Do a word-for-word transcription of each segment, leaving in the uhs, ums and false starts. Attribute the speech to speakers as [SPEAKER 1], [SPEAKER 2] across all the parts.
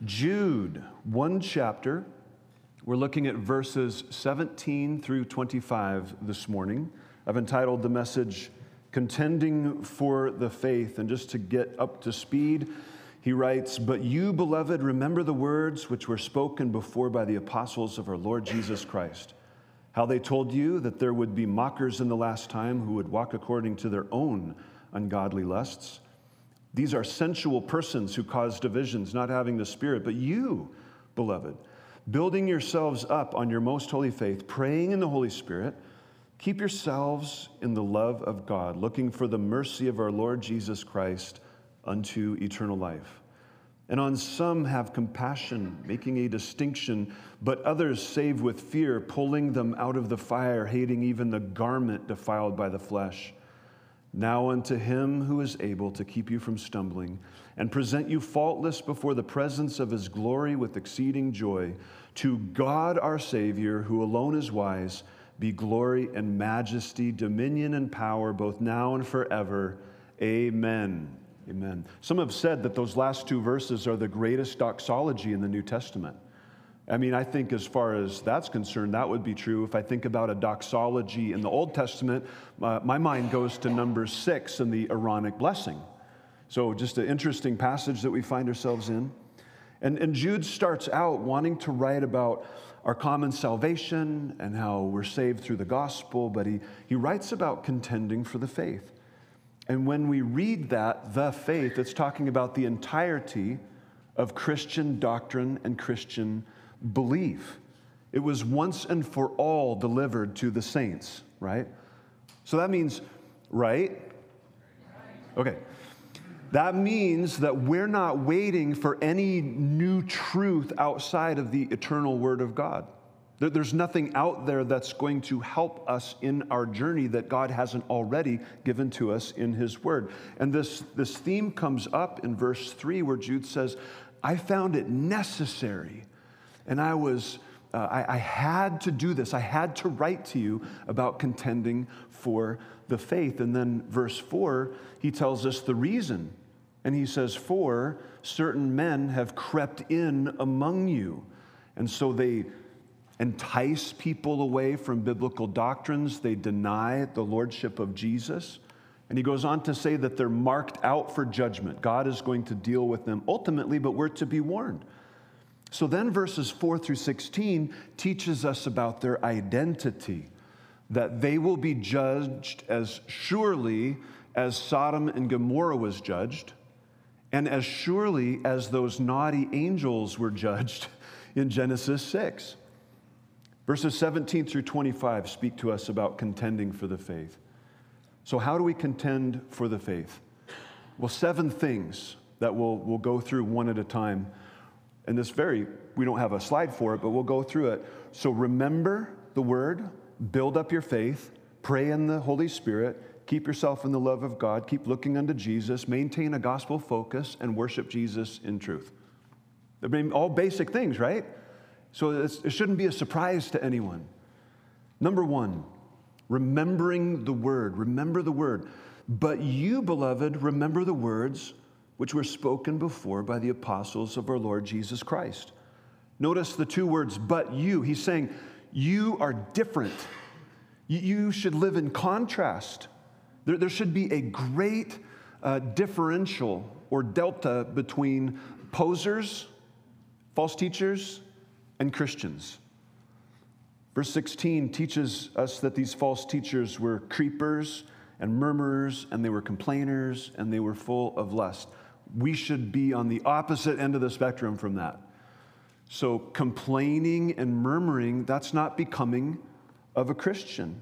[SPEAKER 1] Jude, one chapter. We're looking at verses seventeen through twenty-five this morning. I've entitled the message, Contending for the Faith. And just to get up to speed, he writes, "But you, beloved, remember the words which were spoken before by the apostles of our Lord Jesus Christ, how they told you that there would be mockers in the last time who would walk according to their own ungodly lusts. These are sensual persons who cause divisions, not having the Spirit. But you, beloved, building yourselves up on your most holy faith, praying in the Holy Spirit, keep yourselves in the love of God, looking for the mercy of our Lord Jesus Christ unto eternal life. And on some have compassion, making a distinction, but others save with fear, pulling them out of the fire, hating even the garment defiled by the flesh. Now unto him who is able to keep you from stumbling and present you faultless before the presence of his glory with exceeding joy, to God our Savior, who alone is wise, be glory and majesty, dominion and power, both now and forever. Amen." Amen. Some have said that those last two verses are the greatest doxology in the New Testament. I mean, I think as far as that's concerned, that would be true. If I think about a doxology in the Old Testament, uh, my mind goes to number six in the Aaronic blessing. So just an interesting passage that we find ourselves in. And, and Jude starts out wanting to write about our common salvation and how we're saved through the gospel, but he, he writes about contending for the faith. And when we read that, the faith, it's talking about the entirety of Christian doctrine and Christian belief. It was once and for all delivered to the saints, right? So that means, right? Okay. That means that we're not waiting for any new truth outside of the eternal Word of God. There's nothing out there that's going to help us in our journey that God hasn't already given to us in His Word. And this, this theme comes up in verse three where Jude says, I found it necessary, and I was, uh, I, I had to do this. I had to write to you about contending for the faith. And then verse four, he tells us the reason. And he says, for certain men have crept in among you. And so they entice people away from biblical doctrines. They deny the lordship of Jesus. And he goes on to say that they're marked out for judgment. God is going to deal with them ultimately, but we're to be warned. So then verses four through sixteen teaches us about their identity, that they will be judged as surely as Sodom and Gomorrah was judged, and as surely as those naughty angels were judged in Genesis six. Verses seventeen through twenty-five speak to us about contending for the faith. So how do we contend for the faith? Well, seven things that we'll, we'll go through one at a time. And this very, we don't have a slide for it, but we'll go through it. So remember the word, build up your faith, pray in the Holy Spirit, keep yourself in the love of God, keep looking unto Jesus, maintain a gospel focus, and worship Jesus in truth. I mean, all basic things, right? So it's, it shouldn't be a surprise to anyone. Number one, remembering the word. Remember the word. But you, beloved, remember the words which were spoken before by the apostles of our Lord Jesus Christ. Notice the two words, but you. He's saying, you are different. You should live in contrast. There, there should be a great uh, differential or delta between posers, false teachers, and Christians. Verse sixteen teaches us that these false teachers were creepers and murmurers, and they were complainers, and they were full of lust. We should be on the opposite end of the spectrum from that. So complaining and murmuring, that's not becoming of a Christian.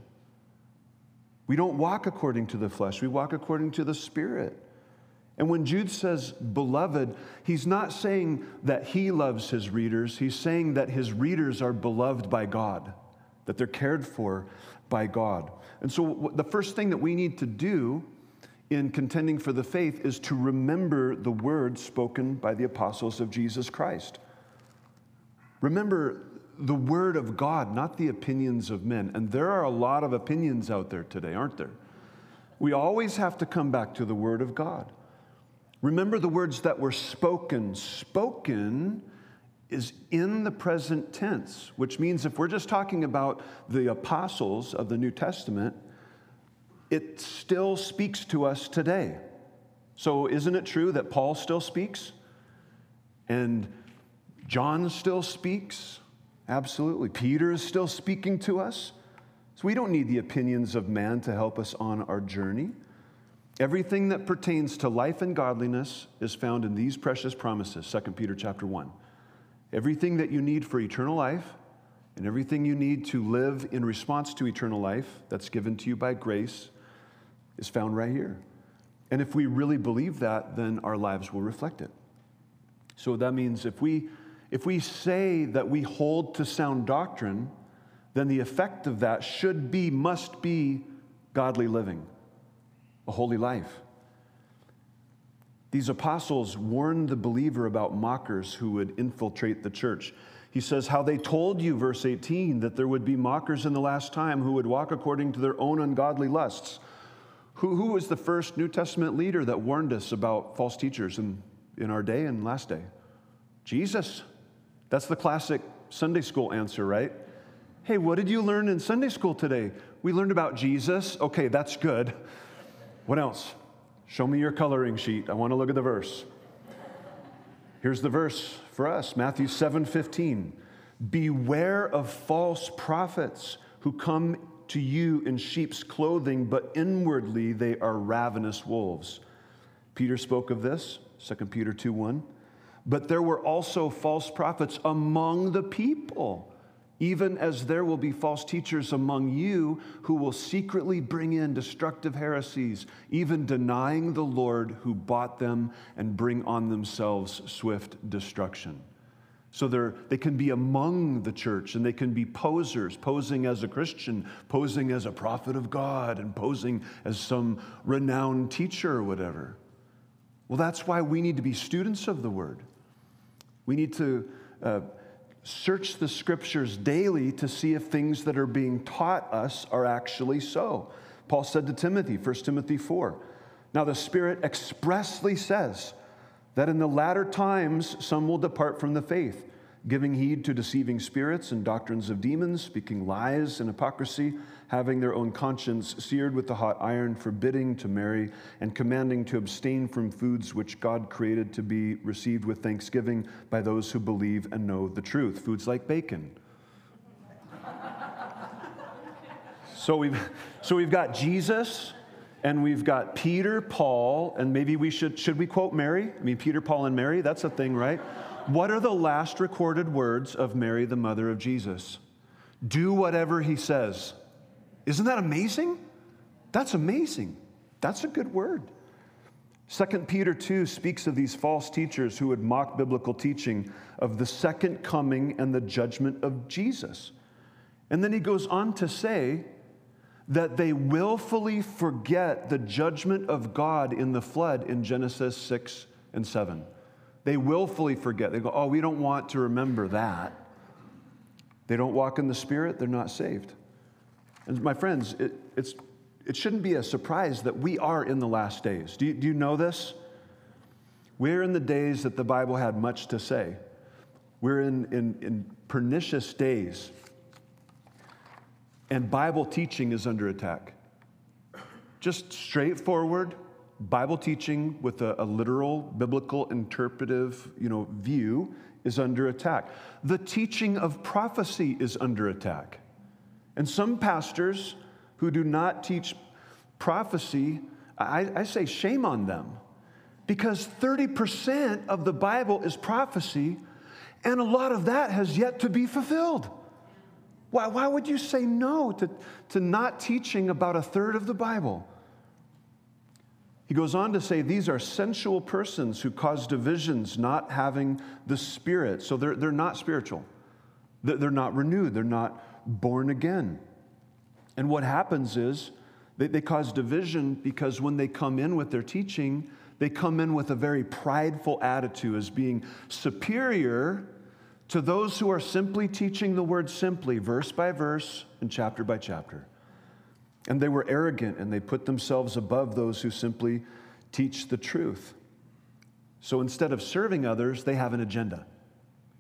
[SPEAKER 1] We don't walk according to the flesh. We walk according to the Spirit. And when Jude says, beloved, he's not saying that he loves his readers. He's saying that his readers are beloved by God, that they're cared for by God. And so the first thing that we need to do in contending for the faith is to remember the words spoken by the apostles of Jesus Christ. Remember the word of God, not the opinions of men. And there are a lot of opinions out there today, aren't there? We always have to come back to the word of God. Remember the words that were spoken. Spoken is in the present tense, which means if we're just talking about the apostles of the New Testament, it still speaks to us today. So isn't it true that Paul still speaks? And John still speaks? Absolutely. Peter is still speaking to us. So we don't need the opinions of man to help us on our journey. Everything that pertains to life and godliness is found in these precious promises, Second Peter chapter one. Everything that you need for eternal life and everything you need to live in response to eternal life that's given to you by grace is found right here. And if we really believe that, then our lives will reflect it. So that means if we if we say that we hold to sound doctrine, then the effect of that should be, must be godly living, a holy life. These apostles warned the believer about mockers who would infiltrate the church. He says, how they told you, verse eighteen, that there would be mockers in the last time who would walk according to their own ungodly lusts. Who, who was the first New Testament leader that warned us about false teachers in, in our day and last day? Jesus. That's the classic Sunday school answer, right? Hey, what did you learn in Sunday school today? We learned about Jesus. Okay, that's good. What else? Show me your coloring sheet. I want to look at the verse. Here's the verse for us, Matthew seven fifteen. Beware of false prophets who come to you in sheep's clothing, but inwardly they are ravenous wolves. Peter spoke of this, Second Peter two one. But there were also false prophets among the people, even as there will be false teachers among you who will secretly bring in destructive heresies, even denying the Lord who bought them and bring on themselves swift destruction. So they're, they can be among the church, and they can be posers, posing as a Christian, posing as a prophet of God, and posing as some renowned teacher or whatever. Well, that's why we need to be students of the Word. We need to uh, search the Scriptures daily to see if things that are being taught us are actually so. Paul said to Timothy, First Timothy four, now the Spirit expressly says that in the latter times some will depart from the faith, giving heed to deceiving spirits and doctrines of demons, speaking lies and hypocrisy, having their own conscience seared with the hot iron, forbidding to marry, and commanding to abstain from foods which God created to be received with thanksgiving by those who believe and know the truth. Foods like bacon. So we've, so we've got Jesus, and we've got Peter, Paul, and maybe we should, should we quote Mary? I mean, Peter, Paul, and Mary, that's a thing, right? What are the last recorded words of Mary, the mother of Jesus? Do whatever he says. Isn't that amazing? That's amazing. That's a good word. Second Peter two speaks of these false teachers who would mock biblical teaching of the second coming and the judgment of Jesus. And then he goes on to say that they willfully forget the judgment of God in the flood in Genesis six and seven. They willfully forget. They go, oh, we don't want to remember that. They don't walk in the Spirit, they're not saved. And my friends, it, it's, it shouldn't be a surprise that we are in the last days. Do you, do you know this? We're in the days that the Bible had much to say. We're in, in, in pernicious days. And Bible teaching is under attack. Just straightforward Bible teaching with a, a literal, biblical, interpretive, you know, view is under attack. The teaching of prophecy is under attack. And some pastors who do not teach prophecy, I, I say shame on them. Because thirty percent of the Bible is prophecy, and a lot of that has yet to be fulfilled. Why, why would you say no to, to not teaching about a third of the Bible? He goes on to say these are sensual persons who cause divisions, not having the Spirit. So they're, they're not spiritual. They're not renewed. They're not born again. And what happens is they, they cause division because when they come in with their teaching, they come in with a very prideful attitude as being superior to those who are simply teaching the word simply, verse by verse and chapter by chapter. And they were arrogant, and they put themselves above those who simply teach the truth. So instead of serving others, they have an agenda.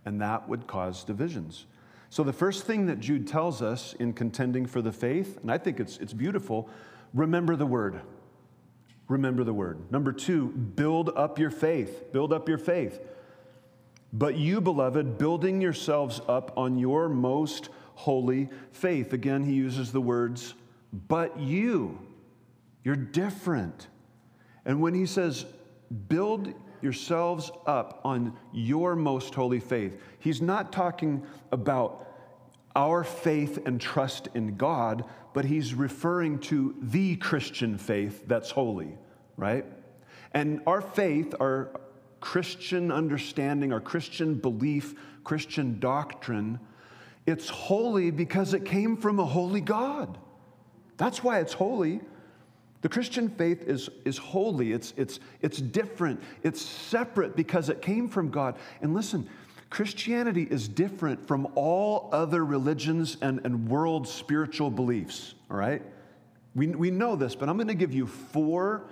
[SPEAKER 1] and that would cause divisions. So the first thing that Jude tells us in contending for the faith, and I think it's, it's beautiful, remember the word. Remember the word. Number two, build up your faith. Build up your faith. But you, beloved, building yourselves up on your most holy faith. Again, he uses the words, but you. You're different. And when he says, build yourselves up on your most holy faith, he's not talking about our faith and trust in God, but he's referring to the Christian faith that's holy, right? And our faith, our Christian understanding, our Christian belief, Christian doctrine, it's holy because it came from a holy God. That's why it's holy. The Christian faith is, is holy. It's, it's, it's different. It's separate because it came from God. And listen, Christianity is different from all other religions and, and world spiritual beliefs, all right? We, we know this, but I'm going to give you four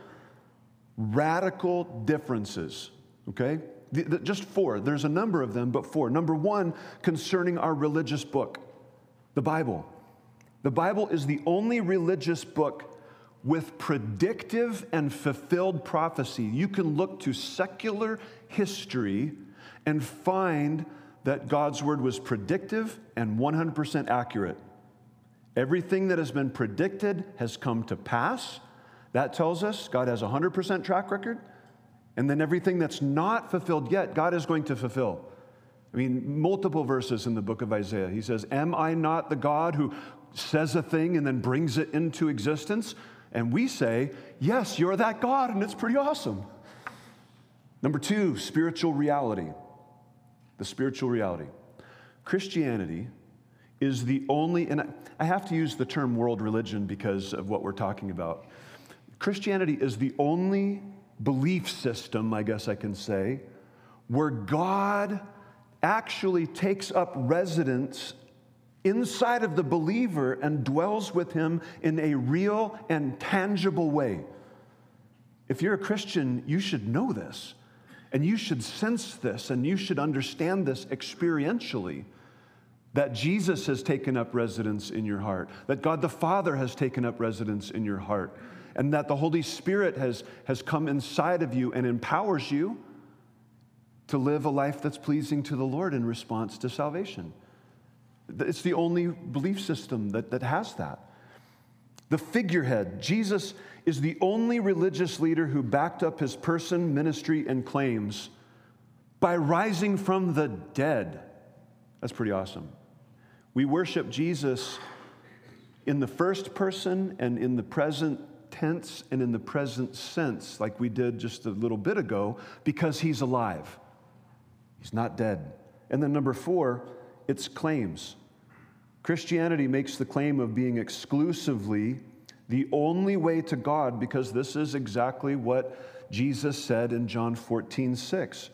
[SPEAKER 1] radical differences, okay? The, the, just four. There's a number of them, but four. Number one, concerning our religious book, the Bible. The Bible is the only religious book with predictive and fulfilled prophecy. You can look to secular history and find that God's word was predictive and one hundred percent accurate. Everything that has been predicted has come to pass. That tells us God has a one hundred percent track record. And then everything that's not fulfilled yet, God is going to fulfill. I mean, multiple verses in the book of Isaiah. He says, am I not the God who says a thing and then brings it into existence? And we say, yes, you're that God, and it's pretty awesome. Number two, spiritual reality. The spiritual reality. Christianity is the only, and I have to use the term world religion because of what we're talking about. Christianity is the only belief system, I guess I can say, where God actually takes up residence inside of the believer and dwells with him in a real and tangible way. If you're a Christian, you should know this, and you should sense this, and you should understand this experientially, that Jesus has taken up residence in your heart, that God the Father has taken up residence in your heart, and that the Holy Spirit has, has come inside of you and empowers you to live a life that's pleasing to the Lord in response to salvation. It's the only belief system that, that has that. The figurehead. Jesus is the only religious leader who backed up his person, ministry, and claims by rising from the dead. That's pretty awesome. We worship Jesus in the first person and in the present tense and in the present sense, like we did just a little bit ago, because he's alive. He's not dead. And then number four, it's claims. Christianity makes the claim of being exclusively the only way to God, because this is exactly what Jesus said in John fourteen six,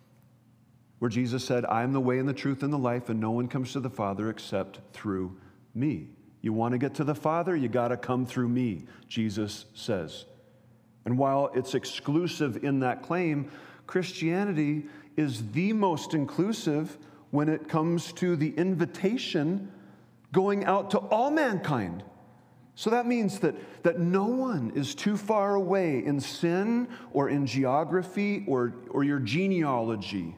[SPEAKER 1] where Jesus said, I am the way and the truth and the life, and no one comes to the Father except through me. You want to get to the Father, you got to come through me, Jesus says. And while it's exclusive in that claim, Christianity is the most inclusive when it comes to the invitation going out to all mankind. So that means that, that no one is too far away in sin or in geography or, or your genealogy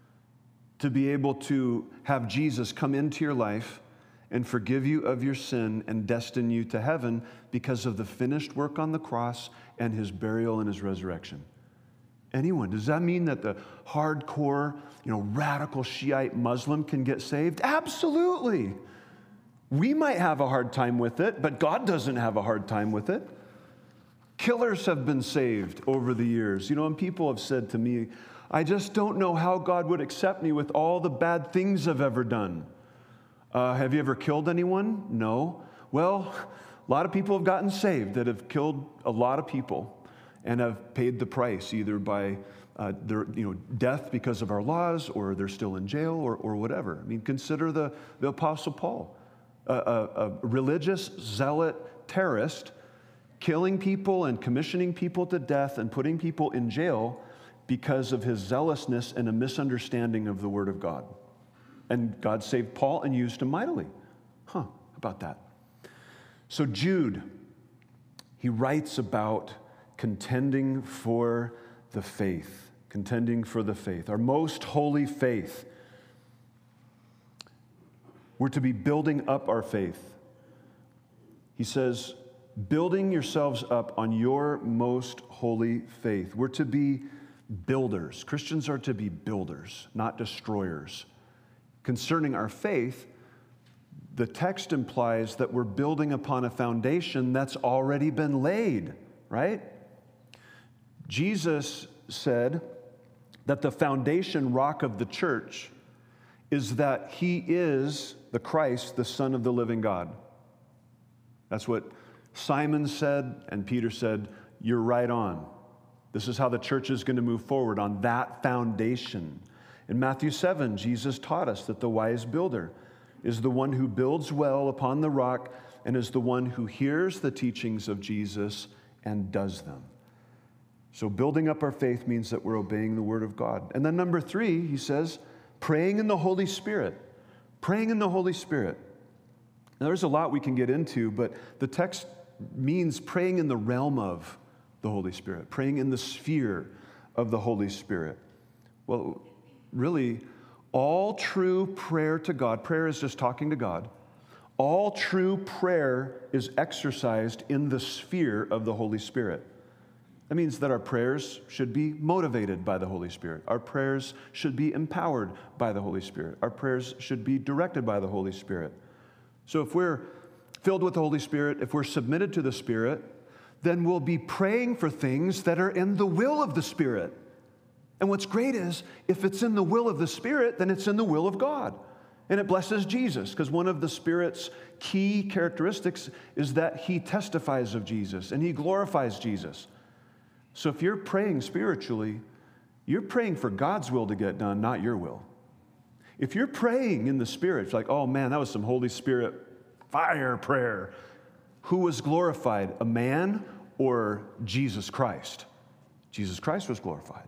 [SPEAKER 1] to be able to have Jesus come into your life and forgive you of your sin and destine you to heaven because of the finished work on the cross and his burial and his resurrection. Anyone. Does that mean that the hardcore, you know, radical Shiite Muslim can get saved? Absolutely. We might have a hard time with it, but God doesn't have a hard time with it. Killers have been saved over the years. You know, and people have said to me, I just don't know how God would accept me with all the bad things I've ever done. Uh, have you ever killed anyone? No. Well, a lot of people have gotten saved that have killed a lot of people and have paid the price, either by uh, their you know death because of our laws, or they're still in jail, or, or whatever. I mean, consider the, the Apostle Paul, a, a, a religious zealot terrorist, killing people and commissioning people to death and putting people in jail, because of his zealousness and a misunderstanding of the Word of God. And God saved Paul and used him mightily. Huh, how about that? So Jude, he writes about contending for the faith, contending for the faith, our most holy faith. We're to be building up our faith. He says, building yourselves up on your most holy faith. We're to be builders. Christians are to be builders, not destroyers. Concerning our faith, the text implies that we're building upon a foundation that's already been laid, right? Jesus said that the foundation rock of the church is that he is the Christ, the Son of the living God. That's what Simon said, and Peter said, you're right on. This is how the church is going to move forward, on that foundation. In Matthew seven, Jesus taught us that the wise builder is the one who builds well upon the rock and is the one who hears the teachings of Jesus and does them. So building up our faith means that we're obeying the Word of God. And then number three, he says, praying in the Holy Spirit. Praying in the Holy Spirit. Now, there's a lot we can get into, but the text means praying in the realm of the Holy Spirit, praying in the sphere of the Holy Spirit. Well, really, all true prayer to God, prayer is just talking to God. All true prayer is exercised in the sphere of the Holy Spirit. That means that our prayers should be motivated by the Holy Spirit. Our prayers should be empowered by the Holy Spirit. Our prayers should be directed by the Holy Spirit. So if we're filled with the Holy Spirit, if we're submitted to the Spirit, then we'll be praying for things that are in the will of the Spirit. And what's great is, if it's in the will of the Spirit, then it's in the will of God. And it blesses Jesus, because one of the Spirit's key characteristics is that he testifies of Jesus and he glorifies Jesus. So if you're praying spiritually, you're praying for God's will to get done, not your will. If you're praying in the Spirit, it's like, oh man, that was some Holy Spirit fire prayer. Who was glorified, a man or Jesus Christ? Jesus Christ was glorified.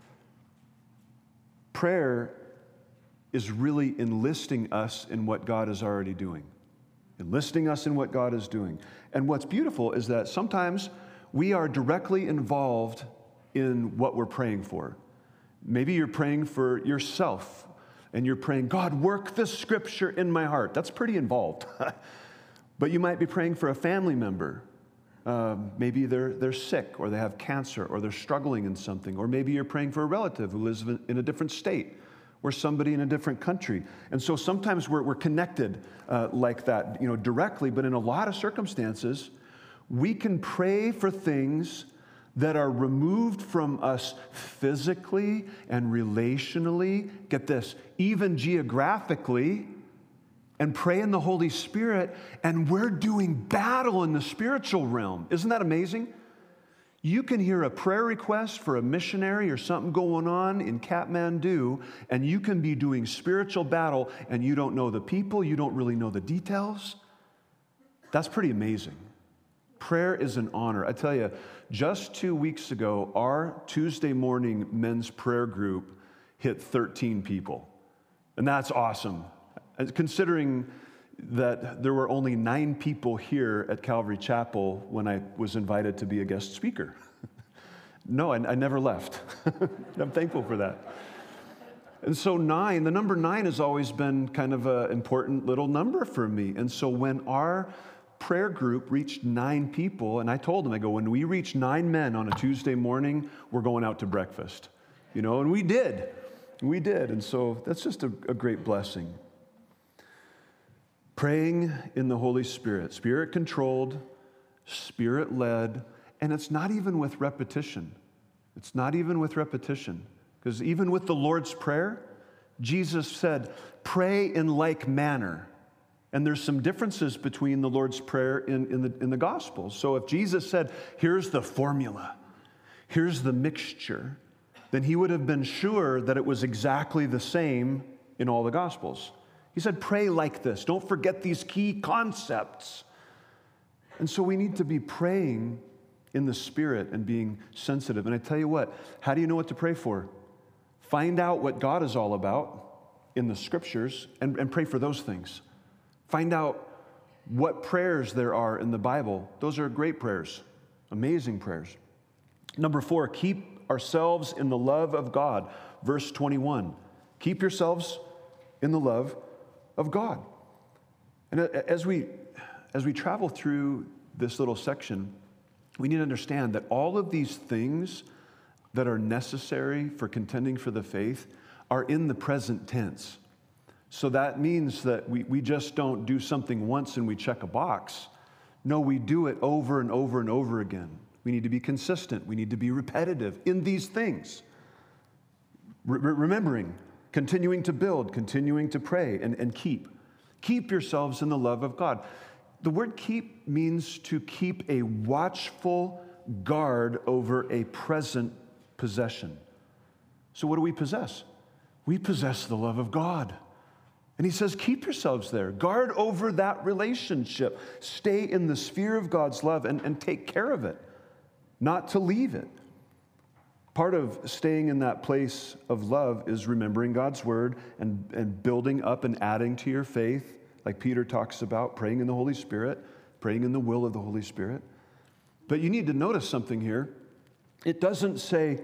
[SPEAKER 1] Prayer is really enlisting us in what God is already doing. Enlisting us in what God is doing. And what's beautiful is that sometimes we are directly involved in what we're praying for. Maybe you're praying for yourself, and you're praying, God, work this scripture in my heart. That's pretty involved. But you might be praying for a family member. Um, maybe they're, they're sick, or they have cancer, or they're struggling in something. Or maybe you're praying for a relative who lives in a different state, or somebody in a different country. And so sometimes we're, we're connected uh, like that, you know, directly, but in a lot of circumstances, we can pray for things that are removed from us physically and relationally, get this, even geographically, and pray in the Holy Spirit, and we're doing battle in the spiritual realm. Isn't that amazing? You can hear a prayer request for a missionary or something going on in Kathmandu, and you can be doing spiritual battle, and you don't know the people, you don't really know the details. That's pretty amazing. Prayer is an honor. I tell you, just two weeks ago, our Tuesday morning men's prayer group hit thirteen people. And that's awesome. Considering that there were only nine people here at Calvary Chapel when I was invited to be a guest speaker. No, I, I never left. I'm thankful for that. And so nine, the number nine has always been kind of an important little number for me. And so when our prayer group reached nine people, and I told them, I go, when we reach nine men on a Tuesday morning, we're going out to breakfast. You know, and we did. We did. And so that's just a, a great blessing. Praying in the Holy Spirit, Spirit-controlled, Spirit-led, and it's not even with repetition. It's not even with repetition. Because even with the Lord's Prayer, Jesus said, pray in like manner. And there's some differences between the Lord's Prayer in, in, the, in the Gospels. So if Jesus said, here's the formula, here's the mixture, then he would have been sure that it was exactly the same in all the Gospels. He said, pray like this. Don't forget these key concepts. And so we need to be praying in the Spirit and being sensitive. And I tell you what, how do you know what to pray for? Find out what God is all about in the Scriptures and, and pray for those things. Find out what prayers there are in the Bible. Those are great prayers, amazing prayers. Number four, keep ourselves in the love of God. Verse twenty-one, keep yourselves in the love of God. And as we, as we travel through this little section, we need to understand that all of these things that are necessary for contending for the faith are in the present tense. So that means that we, we just don't do something once and we check a box. No, we do it over and over and over again. We need to be consistent. We need to be repetitive in these things. Re- remembering, continuing to build, continuing to pray, and, and keep. Keep yourselves in the love of God. The word keep means to keep a watchful guard over a present possession. So what do we possess? We possess the love of God. And he says, keep yourselves there. Guard over that relationship. Stay in the sphere of God's love and, and take care of it, not to leave it. Part of staying in that place of love is remembering God's word and, and building up and adding to your faith, like Peter talks about, praying in the Holy Spirit, praying in the will of the Holy Spirit. But you need to notice something here. It doesn't say,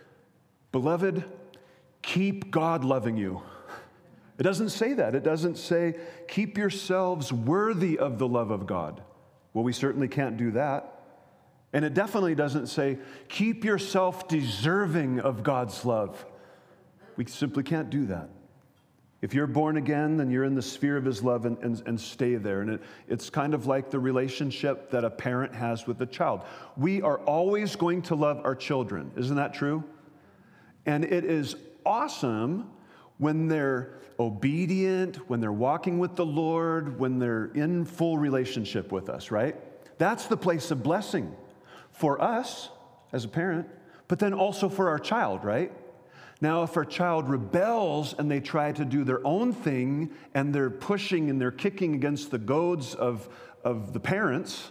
[SPEAKER 1] beloved, keep God loving you. It doesn't say that. It doesn't say, keep yourselves worthy of the love of God. Well, we certainly can't do that. And it definitely doesn't say, keep yourself deserving of God's love. We simply can't do that. If you're born again, then you're in the sphere of his love and, and, and stay there. And it, it's kind of like the relationship that a parent has with a child. We are always going to love our children. Isn't that true? And it is awesome when they're obedient, when they're walking with the Lord, when they're in full relationship with us, right? That's the place of blessing for us as a parent, but then also for our child, right? Now, if our child rebels and they try to do their own thing and they're pushing and they're kicking against the goads of, of the parents,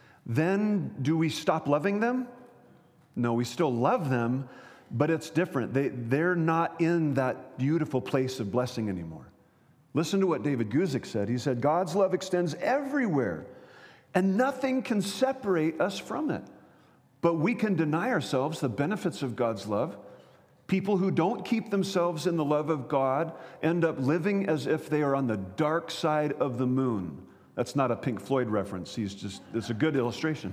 [SPEAKER 1] then do we stop loving them? No, we still love them, but it's different. They, they're not in that beautiful place of blessing anymore. Listen to what David Guzik said. He said, God's love extends everywhere, and nothing can separate us from it. But we can deny ourselves the benefits of God's love. People who don't keep themselves in the love of God end up living as if they are on the dark side of the moon. That's not a Pink Floyd reference. He's just, it's a good illustration.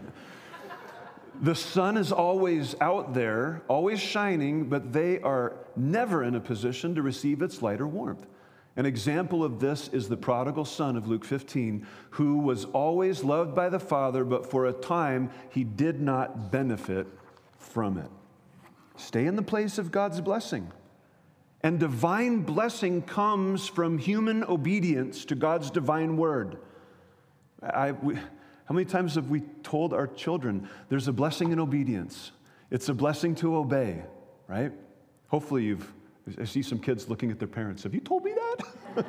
[SPEAKER 1] The sun is always out there, always shining, but they are never in a position to receive its light or warmth. An example of this is the prodigal son of Luke fifteen, who was always loved by the Father, but for a time he did not benefit from it. Stay in the place of God's blessing. And divine blessing comes from human obedience to God's divine word. I... We, How many times have we told our children there's a blessing in obedience? It's a blessing to obey, right? Hopefully you've, I see some kids looking at their parents. Have you told me that?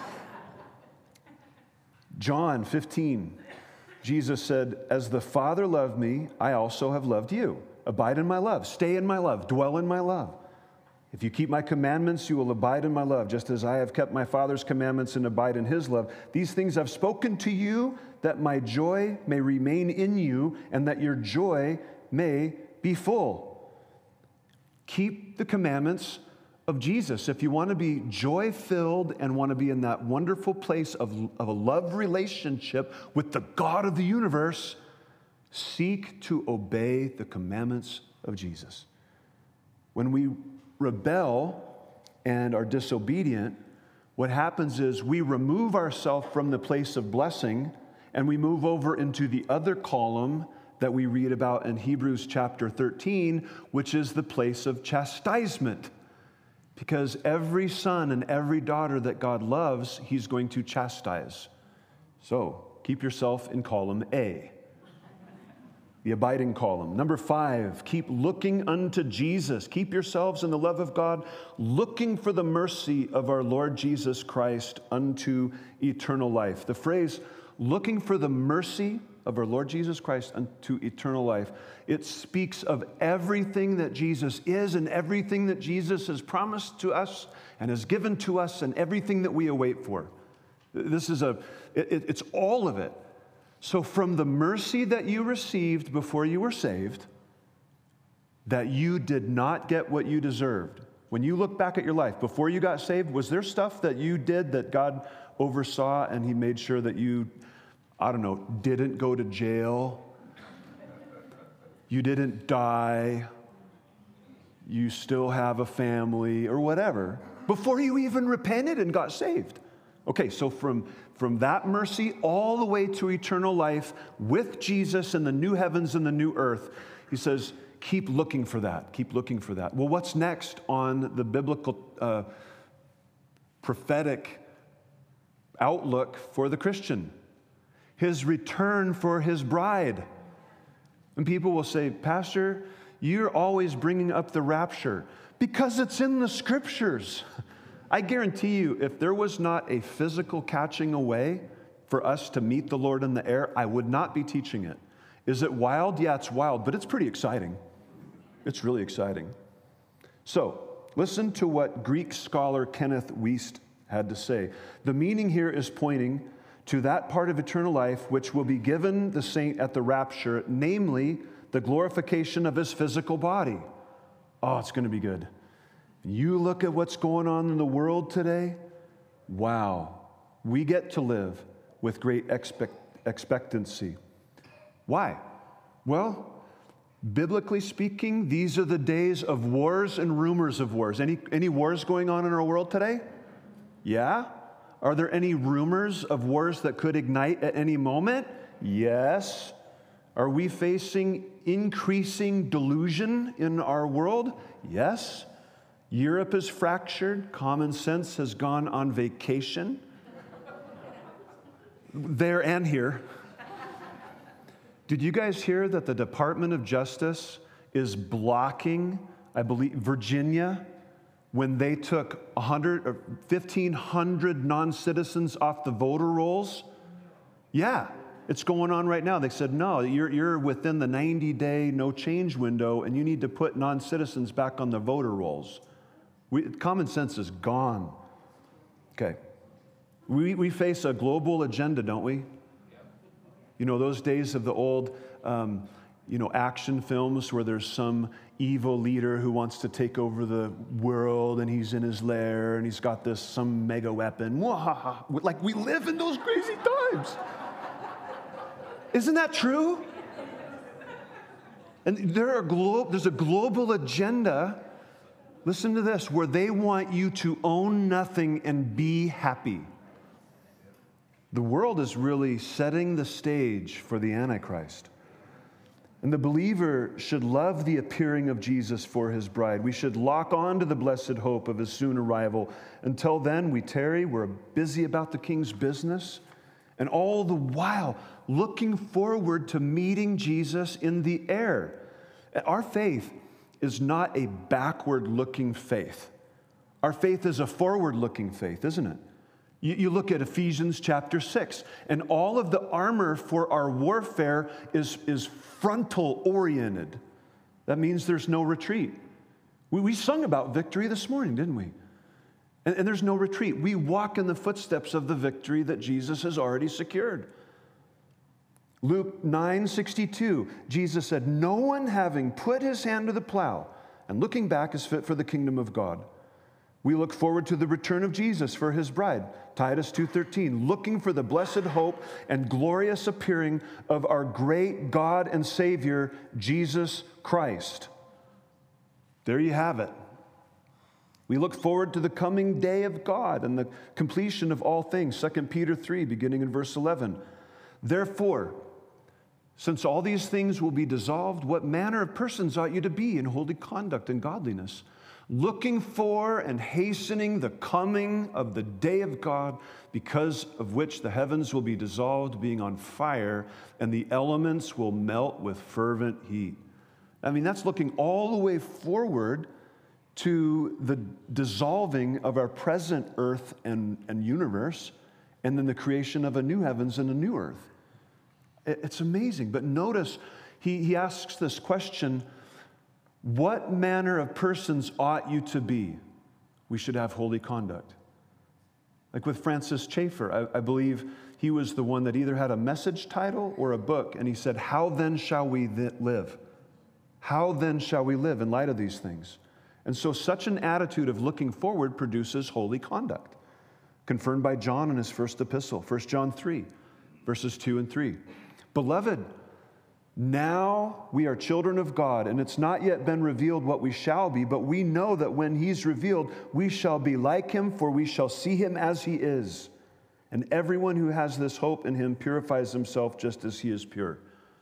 [SPEAKER 1] John fifteen, Jesus said, as the Father loved me, I also have loved you. Abide in my love, stay in my love, dwell in my love. If you keep my commandments, you will abide in my love, just as I have kept my Father's commandments and abide in his love. These things I've spoken to you, that my joy may remain in you, and that your joy may be full. Keep the commandments of Jesus. If you want to be joy-filled and want to be in that wonderful place of, of a love relationship with the God of the universe, seek to obey the commandments of Jesus. When we rebel and are disobedient, what happens is we remove ourselves from the place of blessing and we move over into the other column that we read about in Hebrews chapter thirteen, which is the place of chastisement. Because every son and every daughter that God loves, he's going to chastise. So keep yourself in column A. The abiding column. Number five, keep looking unto Jesus. Keep yourselves in the love of God, looking for the mercy of our Lord Jesus Christ unto eternal life. The phrase, looking for the mercy of our Lord Jesus Christ unto eternal life. It speaks of everything that Jesus is and everything that Jesus has promised to us and has given to us and everything that we await for. This is a, it, it's all of it. So from the mercy that you received before you were saved, that you did not get what you deserved. When you look back at your life, before you got saved, was there stuff that you did that God oversaw and he made sure that you, I don't know, didn't go to jail? You didn't die? You still have a family or whatever before you even repented and got saved? Okay, so from, from that mercy all the way to eternal life with Jesus in the new heavens and the new earth, he says, keep looking for that. Keep looking for that. Well, what's next on the biblical uh, prophetic outlook for the Christian? His return for his bride. And people will say, Pastor, you're always bringing up the rapture because it's in the scriptures. I guarantee you, if there was not a physical catching away for us to meet the Lord in the air, I would not be teaching it. Is it wild? Yeah, it's wild, but it's pretty exciting. It's really exciting. So, listen to what Greek scholar Kenneth Wuest had to say. The meaning here is pointing to that part of eternal life which will be given the saint at the rapture, namely the glorification of his physical body. Oh, it's going to be good. You look at what's going on in the world today, wow, we get to live with great expect, expectancy. Why? Well, biblically speaking, these are the days of wars and rumors of wars. Any, any wars going on in our world today? Yeah. Are there any rumors of wars that could ignite at any moment? Yes. Are we facing increasing delusion in our world? Yes. Europe is fractured. Common sense has gone on vacation. There and here. Did you guys hear that the Department of Justice is blocking, I believe, Virginia, when they took one hundred or fifteen hundred non-citizens off the voter rolls? Yeah, it's going on right now. They said, no, you're, you're within the ninety-day no-change window, and you need to put non-citizens back on the voter rolls. We, common sense is gone. Okay. We, we face a global agenda, don't we? You know, those days of the old, um, you know, action films where there's some evil leader who wants to take over the world and he's in his lair and he's got this, some mega weapon. Mwahaha. Like we live in those crazy times. Isn't that true? And there are glo- there's a global agenda, listen to this, where they want you to own nothing and be happy. The world is really setting the stage for the Antichrist. And the believer should love the appearing of Jesus for his bride. We should lock on to the blessed hope of his soon arrival. Until then, we tarry, we're busy about the King's business, and all the while looking forward to meeting Jesus in the air. Our faith is not a backward-looking faith. Our faith is a forward-looking faith, isn't it? You, you look at Ephesians chapter six, and all of the armor for our warfare is, is frontal-oriented. That means there's no retreat. We, we sung about victory this morning, didn't we? And, and there's no retreat. We walk in the footsteps of the victory that Jesus has already secured. Luke nine sixty-two, Jesus said, "No one having put his hand to the plow and looking back is fit for the kingdom of God." We look forward to the return of Jesus for his bride. Titus two thirteen, looking for the blessed hope and glorious appearing of our great God and Savior, Jesus Christ. There you have it. We look forward to the coming day of God and the completion of all things. Second Peter three, beginning in verse eleven. Therefore, since all these things will be dissolved, what manner of persons ought you to be in holy conduct and godliness, looking for and hastening the coming of the day of God, because of which the heavens will be dissolved, being on fire, and the elements will melt with fervent heat. I mean, that's looking all the way forward to the dissolving of our present earth and, and universe, and then the creation of a new heavens and a new earth. It's amazing. But notice he, he asks this question, what manner of persons ought you to be? We should have holy conduct. Like with Francis Schaeffer, I, I believe he was the one that either had a message title or a book, and he said, how then shall we th- live? How then shall we live in light of these things? And so such an attitude of looking forward produces holy conduct, confirmed by John in his first epistle, First John three, verses two and three. Beloved, now we are children of God, and it's not yet been revealed what we shall be, but we know that when he's revealed, we shall be like him, for we shall see him as he is. And everyone who has this hope in him purifies himself just as he is pure.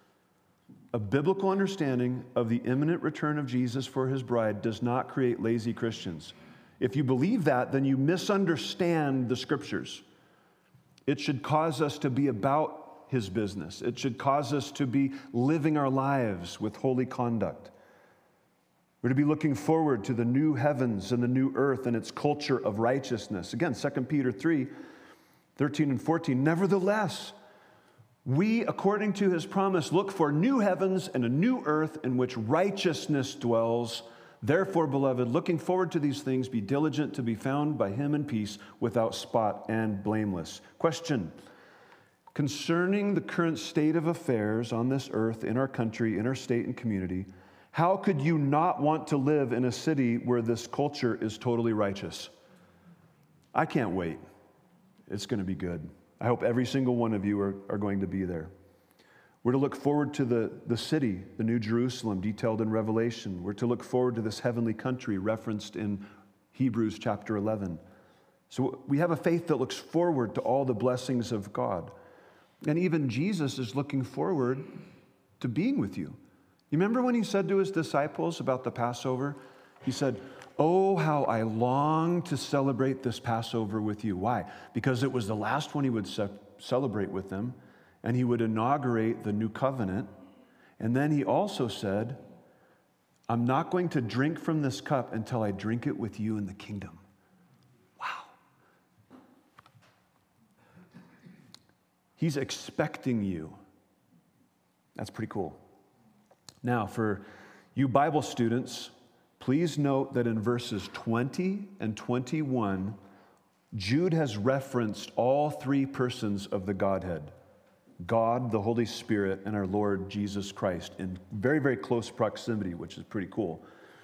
[SPEAKER 1] A biblical understanding of the imminent return of Jesus for his bride does not create lazy Christians. If you believe that, then you misunderstand the scriptures. It should cause us to be about his business. It should cause us to be living our lives with holy conduct. We're to be looking forward to the new heavens and the new earth and its culture of righteousness. Again, Second Peter three, thirteen and fourteen. Nevertheless, we, according to his promise, look for new heavens and a new earth in which righteousness dwells. Therefore, beloved, looking forward to these things, be diligent to be found by him in peace, without spot and blameless. Question: concerning the current state of affairs on this earth, in our country, in our state and community, how could you not want to live in a city where this culture is totally righteous? I can't wait. It's going to be good. I hope every single one of you are, are going to be there. We're to look forward to the, the city, the New Jerusalem, detailed in Revelation. We're to look forward to this heavenly country referenced in Hebrews chapter eleven. So we have a faith that looks forward to all the blessings of God. And even Jesus is looking forward to being with you. You remember when he said to his disciples about the Passover? He said, oh, how I long to celebrate this Passover with you. Why? Because it was the last one he would ce- celebrate with them, and he would inaugurate the new covenant. And then he also said, I'm not going to drink from this cup until I drink it with you in the kingdom. Wow. He's expecting you. That's pretty cool. Now, for you Bible students, please note that in verses twenty and twenty-one, Jude has referenced all three persons of the Godhead, God, the Holy Spirit, and our Lord Jesus Christ, in very, very close proximity, which is pretty cool.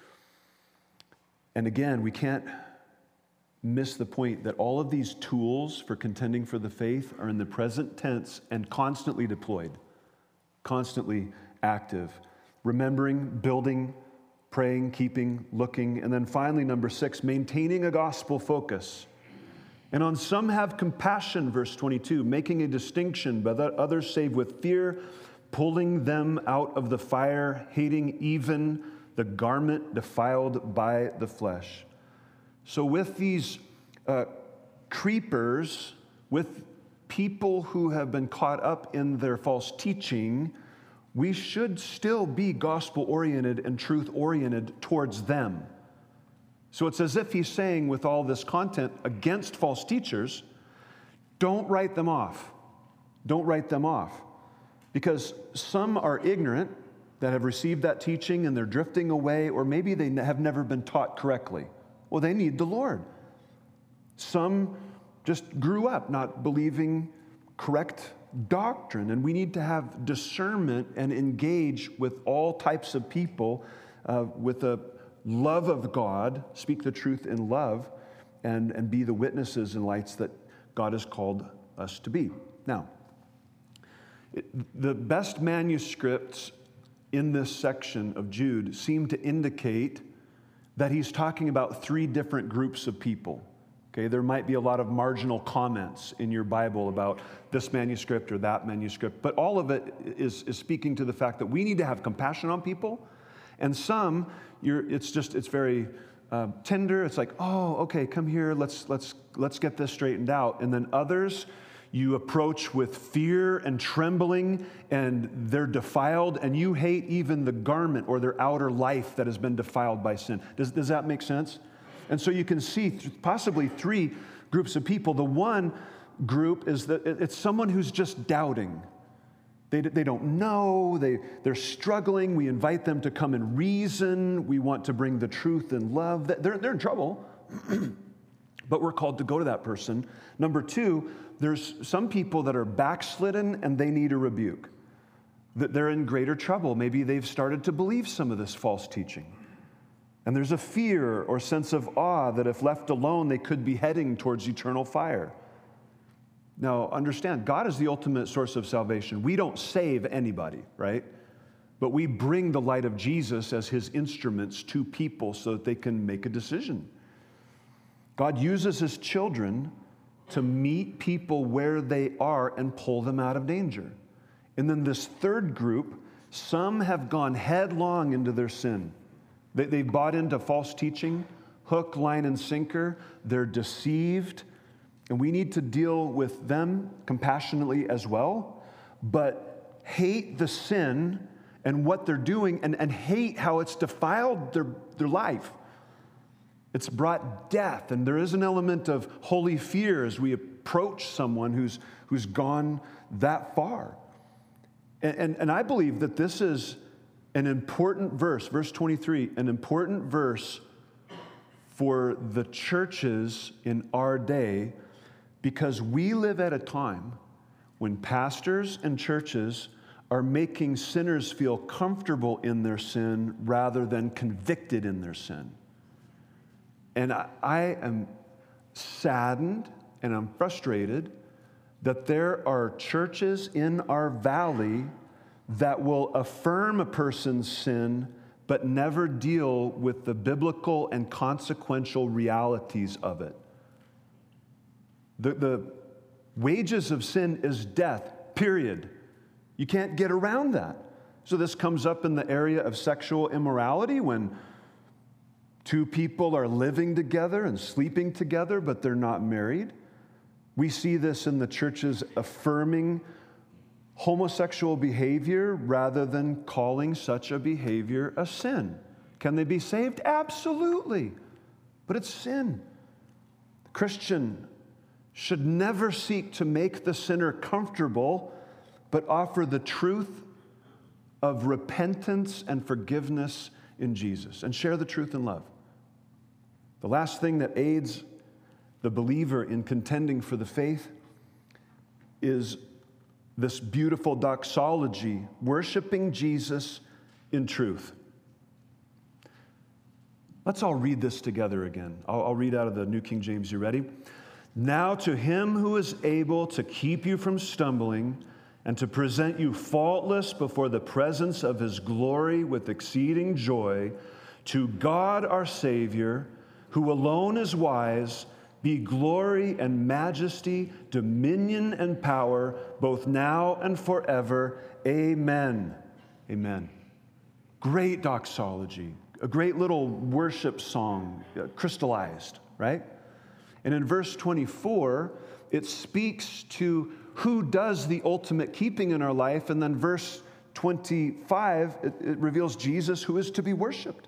[SPEAKER 1] And again, we can't miss the point that all of these tools for contending for the faith are in the present tense and constantly deployed, constantly active, remembering, building, praying, keeping, looking, and then finally, number six, maintaining a gospel focus. And on some have compassion, verse twenty-two, making a distinction, but that others save with fear, pulling them out of the fire, hating even the garment defiled by the flesh. So with these uh, creepers, with people who have been caught up in their false teaching, we should still be gospel-oriented and truth-oriented towards them. So it's as if he's saying with all this content against false teachers, don't write them off. Don't write them off. Because some are ignorant that have received that teaching and they're drifting away, or maybe they have never been taught correctly. Well, they need the Lord. Some just grew up not believing correct doctrine, and we need to have discernment and engage with all types of people uh, with a love of God, speak the truth in love, and, and be the witnesses and lights that God has called us to be. Now, it, the best manuscripts in this section of Jude seem to indicate that he's talking about three different groups of people. Okay, there might be a lot of marginal comments in your Bible about this manuscript or that manuscript, but all of it is, is speaking to the fact that we need to have compassion on people. And some, you're, it's just, it's very uh, tender. It's like, oh, okay, come here, let's, let's, let's get this straightened out. And then others, you approach with fear and trembling, and they're defiled, and you hate even the garment or their outer life that has been defiled by sin. Does, does that make sense? And so you can see th- possibly three groups of people. The one group is that it's someone who's just doubting. They, they don't know, they, they're struggling. We invite them to come and reason. We want to bring the truth and love. They're, they're in trouble, but we're called to go to that person. Number two, there's some people that are backslidden and they need a rebuke. That they're in greater trouble. Maybe they've started to believe some of this false teaching. And there's a fear or sense of awe that if left alone, they could be heading towards eternal fire. Now, understand, God is the ultimate source of salvation. We don't save anybody, right? But we bring the light of Jesus as his instruments to people so that they can make a decision. God uses his children to meet people where they are and pull them out of danger. And then this third group, some have gone headlong into their sin. They, they've bought into false teaching, hook, line, and sinker. They're deceived. And we need to deal with them compassionately as well, but hate the sin and what they're doing and, and hate how it's defiled their, their life. It's brought death, and there is an element of holy fear as we approach someone who's, who's gone that far. And, and, and I believe that this is an important verse, verse twenty-three, an important verse for the churches in our day, because we live at a time when pastors and churches are making sinners feel comfortable in their sin rather than convicted in their sin. And I, I am saddened and I'm frustrated that there are churches in our valley that will affirm a person's sin but never deal with the biblical and consequential realities of it. The, the wages of sin is death, period. You can't get around that. So this comes up in the area of sexual immorality when two people are living together and sleeping together, but they're not married. We see this in the churches affirming homosexual behavior rather than calling such a behavior a sin. Can they be saved? Absolutely. But it's sin. The Christian should never seek to make the sinner comfortable, but offer the truth of repentance and forgiveness in Jesus, and share the truth in love. The last thing that aids the believer in contending for the faith is this beautiful doxology, worshiping Jesus in truth. Let's all read this together again. I'll, I'll read out of the New King James. You ready? Now to him who is able to keep you from stumbling and to present you faultless before the presence of his glory with exceeding joy, to God our Savior, who alone is wise, be glory and majesty, dominion and power, both now and forever. Amen. Amen. Great doxology, a great little worship song, uh, crystallized, right? And in verse twenty-four, it speaks to who does the ultimate keeping in our life. And then verse twenty-five, it, it reveals Jesus, who is to be worshiped.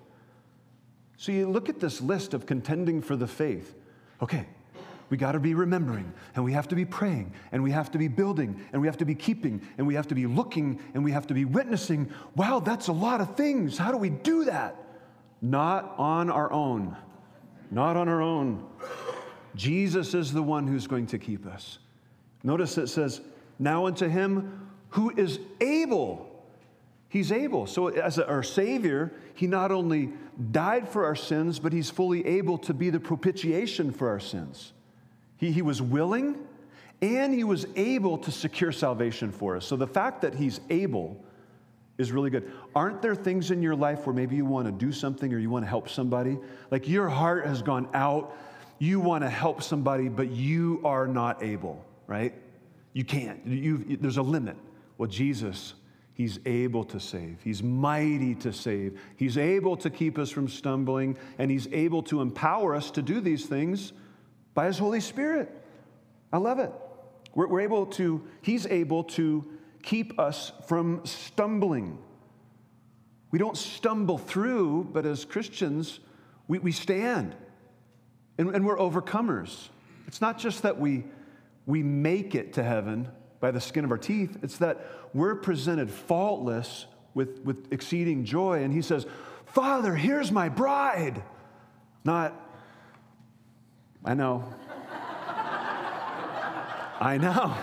[SPEAKER 1] So you look at this list of contending for the faith. Okay, we got to be remembering, and we have to be praying, and we have to be building, and we have to be keeping, and we have to be looking, and we have to be witnessing. Wow, that's a lot of things. How do we do that? Not on our own. Not on our own. Jesus is the one who's going to keep us. Notice it says, now unto him who is able. He's able. So as our Savior, he not only died for our sins, but he's fully able to be the propitiation for our sins. He, he was willing, and he was able to secure salvation for us. So the fact that he's able is really good. Aren't there things in your life where maybe you want to do something or you want to help somebody? Like your heart has gone out, you want to help somebody, but you are not able, right? You can't. You, there's a limit. Well, Jesus, he's able to save. He's mighty to save. He's able to keep us from stumbling, and he's able to empower us to do these things by his Holy Spirit. I love it. We're, we're able to, he's able to keep us from stumbling. We don't stumble through, but as Christians, we, we stand, and, and we're overcomers. It's not just that we, we make it to heaven, by the skin of our teeth. It's that we're presented faultless with, with exceeding joy. And he says, Father, here's my bride. Not, I know. I know.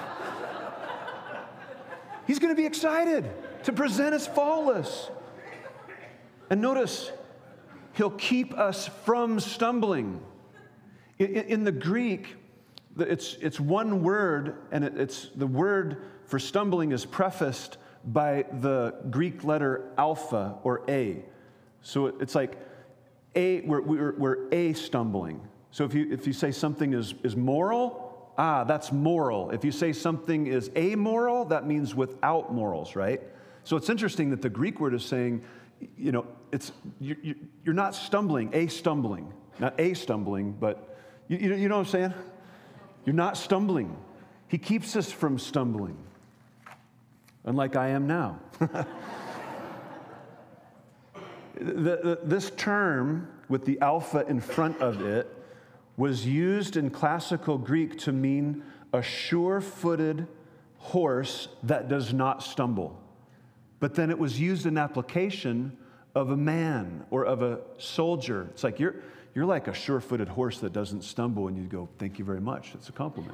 [SPEAKER 1] He's going to be excited to present us faultless. And notice, he'll keep us from stumbling. In, in the Greek, it's, it's one word, and it, it's the word for stumbling is prefaced by the Greek letter alpha or A. So it's like a, we're, we're, we're a stumbling. So if you, if you say something is, is moral, ah, that's moral. If you say something is amoral, that means without morals, right? So it's interesting that the Greek word is saying, you know, it's you, you're not stumbling, a stumbling. Not a stumbling, but you, you know what I'm saying? You're not stumbling. He keeps us from stumbling, unlike I am now. the, the, this term with the alpha in front of it was used in classical Greek to mean a sure-footed horse that does not stumble. But then it was used in application of a man or of a soldier. It's like you're, you're like a sure-footed horse that doesn't stumble, and you go, thank you very much. That's a compliment.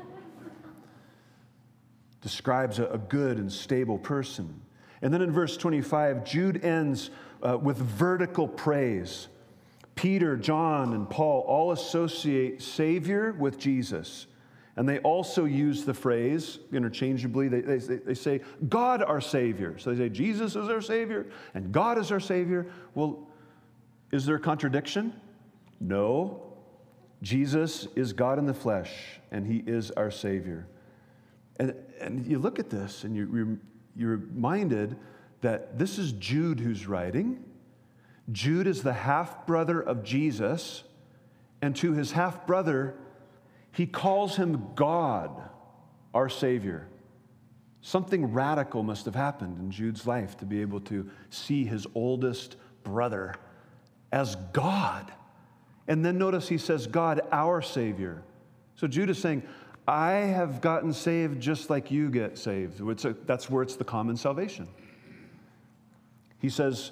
[SPEAKER 1] Describes a, a good and stable person. And then in verse twenty-five, Jude ends uh, with vertical praise. Peter, John, and Paul all associate Savior with Jesus. And they also use the phrase interchangeably. They, they, they say, God our Savior. So they say, Jesus is our Savior, and God is our Savior. Well, is there a contradiction? No. Jesus is God in the flesh, and he is our Savior. And, and you look at this, and you, you're reminded that this is Jude who's writing. Jude is the half-brother of Jesus, and to his half-brother, he calls him God, our Savior. Something radical must have happened in Jude's life to be able to see his oldest brother as God. And then notice he says, God, our Savior. So Jude is saying, I have gotten saved just like you get saved. It's a, that's where it's the common salvation. He says,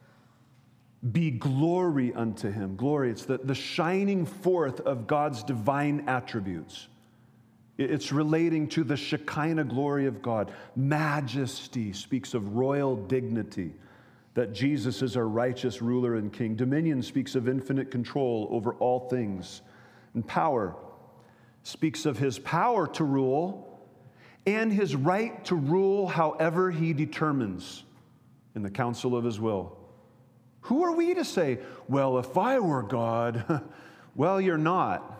[SPEAKER 1] be glory unto him. Glory, it's the, the shining forth of God's divine attributes. It's relating to the Shekinah glory of God. Majesty speaks of royal dignity, that Jesus is our righteous ruler and king. Dominion speaks of infinite control over all things. And power speaks of his power to rule and his right to rule however he determines in the counsel of his will. Who are we to say, well, if I were God, well, you're not.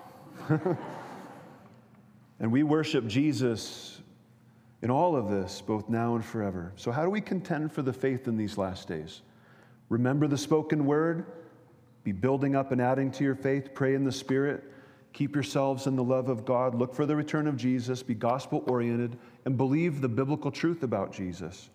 [SPEAKER 1] And we worship Jesus in all of this, both now and forever. So how do we contend for the faith in these last days? Remember the spoken word. Be building up and adding to your faith. Pray in the Spirit. Keep yourselves in the love of God. Look for the return of Jesus. Be gospel-oriented and believe the biblical truth about Jesus.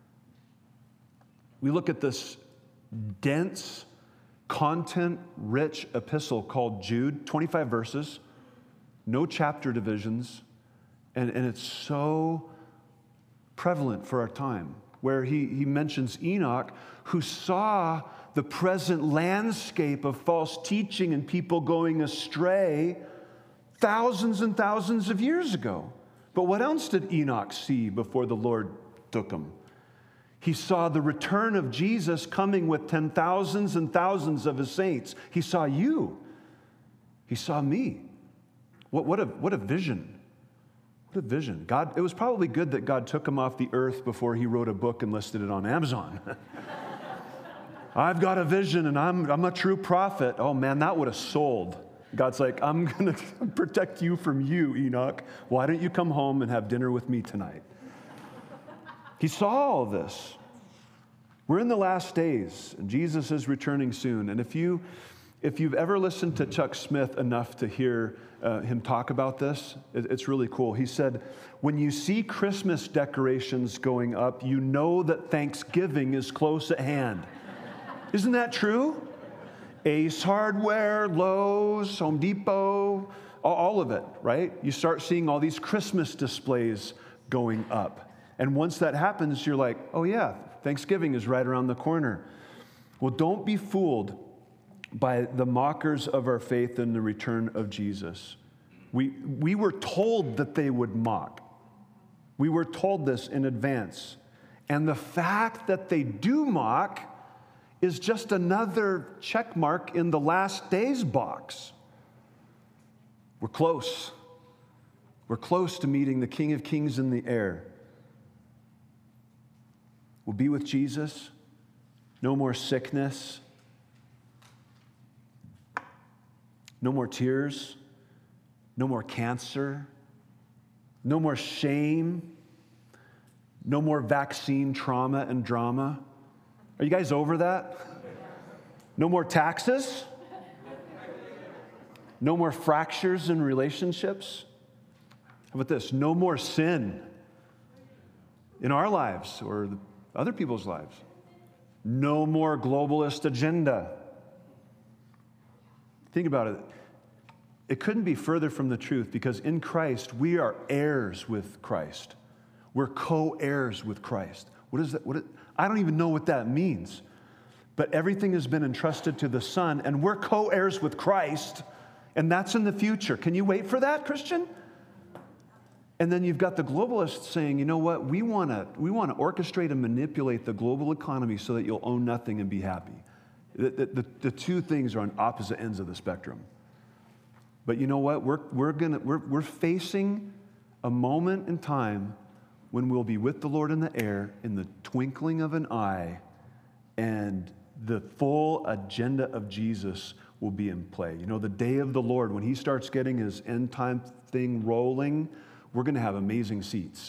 [SPEAKER 1] We look at this dense, content-rich epistle called Jude, twenty-five verses, no chapter divisions, and, and it's so prevalent for our time, where he, he mentions Enoch, who saw the present landscape of false teaching and people going astray thousands and thousands of years ago. But what else did Enoch see before the Lord took him? He saw the return of Jesus coming with ten thousands and thousands of his saints. He saw you. He saw me. What, what, a, what a vision. What a vision. God, it was probably good that God took him off the earth before he wrote a book and listed it on Amazon. I've got a vision and I'm, I'm a true prophet. Oh man, that would have sold. God's like, I'm going to protect you from you, Enoch. Why don't you come home and have dinner with me tonight? He saw all this. We're in the last days, and Jesus is returning soon. And if, you, if you've ever listened to Chuck Smith enough to hear uh, him talk about this, it, it's really cool. He said, when you see Christmas decorations going up, you know that Thanksgiving is close at hand. Isn't that true? Ace Hardware, Lowe's, Home Depot, all of it, right? You start seeing all these Christmas displays going up. And once that happens, you're like, oh yeah, Thanksgiving is right around the corner. Well, don't be fooled by the mockers of our faith and the return of Jesus. We, we were told that they would mock. We were told this in advance. And the fact that they do mock is just another check mark in the last days box. We're close. We're close to meeting the King of Kings in the air. We'll be with Jesus. No more sickness. No more tears. No more cancer. No more shame. No more vaccine trauma and drama. Are you guys over that? No more taxes. No more fractures in relationships. How about this? No more sin in our lives or other people's lives. No more globalist agenda. Think about it. It couldn't be further from the truth, because in Christ, we are heirs with Christ. We're co-heirs with Christ. What is that? What it, I don't even know what that means. But everything has been entrusted to the Son, and we're co-heirs with Christ, and that's in the future. Can you wait for that, Christian? And then you've got the globalists saying, you know what, we want to we want to orchestrate and manipulate the global economy so that you'll own nothing and be happy. The, the, the two things are on opposite ends of the spectrum. But you know what? We're, we're, gonna, we're, we're facing a moment in time when we'll be with the Lord in the air in the twinkling of an eye, and the full agenda of Jesus will be in play. You know, the day of the Lord, when he starts getting his end time thing rolling, we're going to have amazing seats.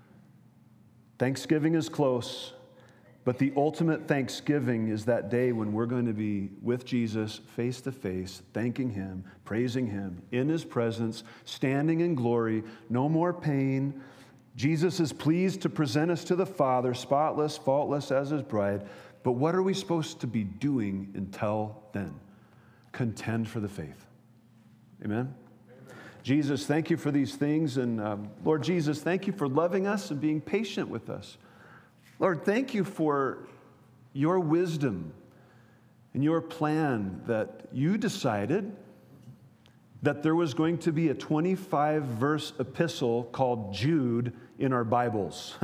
[SPEAKER 1] Thanksgiving is close, but the ultimate Thanksgiving is that day when we're going to be with Jesus face to face, thanking him, praising him, in his presence, standing in glory, no more pain. Jesus is pleased to present us to the Father, spotless, faultless as his bride. But what are we supposed to be doing until then? Contend for the faith. Amen? Amen. Jesus, thank you for these things. And um, Lord Jesus, thank you for loving us and being patient with us. Lord, thank you for your wisdom and your plan that you decided that there was going to be a twenty-five verse epistle called Jude in our Bibles.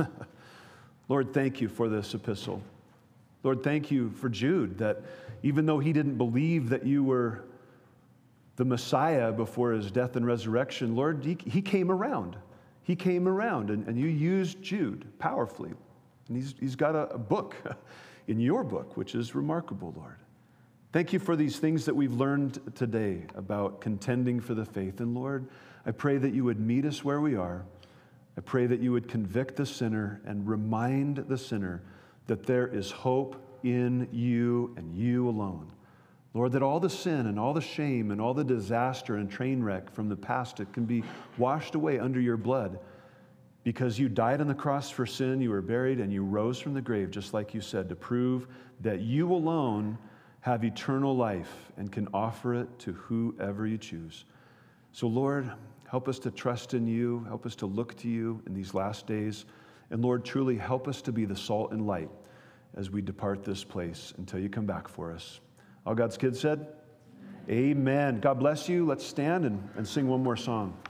[SPEAKER 1] Lord, thank you for this epistle. Lord, thank you for Jude, that even though he didn't believe that you were the Messiah before his death and resurrection, Lord, he, he came around. He came around, and, and you used Jude powerfully. And he's, he's got a, a book in your book, which is remarkable, Lord. Thank you for these things that we've learned today about contending for the faith. And Lord, I pray that you would meet us where we are. I pray that you would convict the sinner and remind the sinner that there is hope in you and you alone. Lord, that all the sin and all the shame and all the disaster and train wreck from the past, it can be washed away under your blood. Because you died on the cross for sin, you were buried, and you rose from the grave, just like you said, to prove that you alone have eternal life and can offer it to whoever you choose. So Lord, help us to trust in you. Help us to look to you in these last days. And Lord, truly help us to be the salt and light as we depart this place until you come back for us. All God's kids said, amen. God bless you. Let's stand and, and sing one more song.